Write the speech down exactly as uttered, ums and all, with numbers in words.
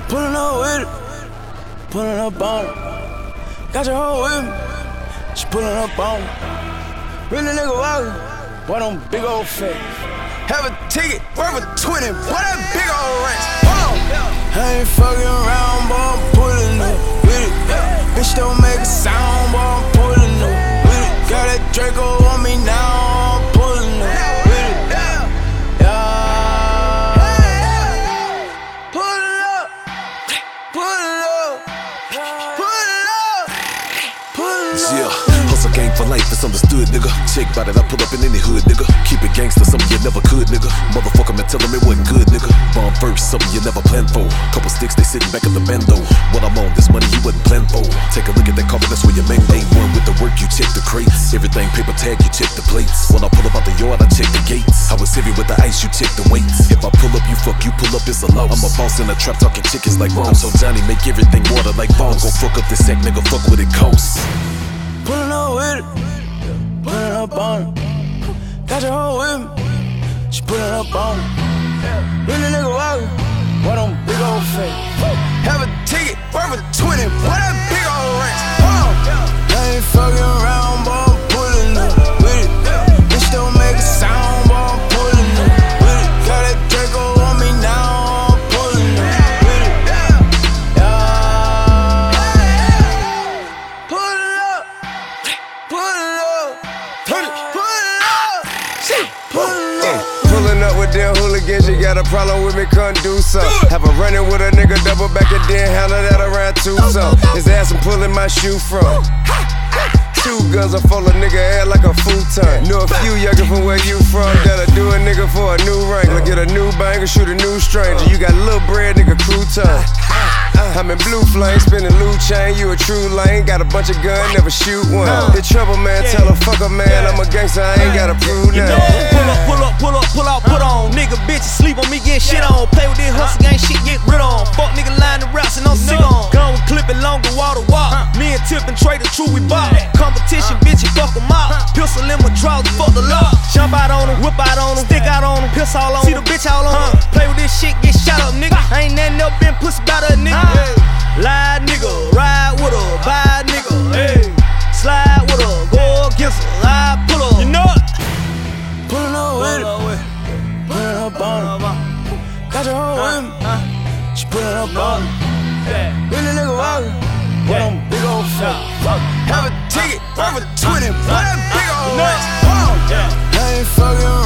Pulling up with it, pulling up on it. Got your hoe with me, she pulling up on it. Really nigga walking, boy, them big old fat. Have a ticket worth a twenty, boy, that big old ranch. Hold on. I ain't fucking around, boy, I'm pulling up with it. Bitch don't make a sound, boy, I'm pulling up with it. Got that Draco on me now, I'm pulling up with it. Yeah. Pull it up, pull it up, pull it up, pull it up. Yeah. Hustle game for life, it's understood, nigga. Check bout it, I pull up in any hood, nigga. Keep it gangster, something you never could, nigga. Motherfucker, man, tell him it wasn't good, nigga. Bomb first, something you never planned for. Couple sticks, they sitting back at the bando. What I'm on, this money you wasn't planned for. Take a look at that coffin, that's where your main ain't one with the work, you check the crates. Everything paper tag, you check the plates. When I pull up out the yard, I check the gates. I was heavy with the ice, you check the weights. If I pull up, you fuck, you pull up, it's a loss. I'm a boss in a trap, talking chickens like boss. I'm so Johnny, make everything water like boss. Gon' fuck up this sack, nigga, fuck what it costs. Pulling up with it, pulling up on it. Got your hoe with me, she pulling up on it. Really nigga walking, boy, them big old fat. Have a ticket worth a twenty, boy, that big old ranch. Hold on. I ain't fucking around, boy, I'm pulling up with it. Bitch don't make a sound, boy, I'm pulling up with it. Got that Draco on me now, I'm pulling up with it. Yeah. Pull it up, pull it up, pull it, pull it up, pull it up. Pulling up with them hooligans, you got a problem with me, couldn't do so. Have a running with a nigga, double back and then handle that around two so. His ass I'm pulling my shoe from. Two guns, I full a nigga head like a futon. Know a few younger from where you from. That'll do a nigga for a new Wrangler. Get a new banger, shoot a new stranger. You got a little bread, nigga, crouton. I'm in blue flame, spinning loot chain. You a true lane, got a bunch of guns, never shoot one. Hit trouble, man, tell a fucker, man, I'm a gangster, I ain't gotta prove nothing. Pull up, pull up, pull up, pull out, put on. Nigga, bitches sleep on me, get shit on. Play with this hustle gang, shit get rid on. Fuck nigga line the raps and I'm sick on. Gun with clipping longer, water walk. Me and Tip and Trey, the true we bought. Competition, bitch, you fuck 'em out. Pistol in my drawers, fuck the law. Jump out on 'em, whip out on 'em, stick out on 'em, piss all on 'em. See the bitch all on 'em. Play with this shit, get shot up, nigga. I ain't never never been pussy about a nigga. Lie nigga, ride with her, buy nigga. Hey, slide with her, go against her, I pull her. You know it. Pulling up with it, pulling up on it. Got your hoe with me, she pulling up on it. Really nigga walking, boy, them big old fat. Have a ticket worth a twenty, boy, that big old ranch. I ain't fucking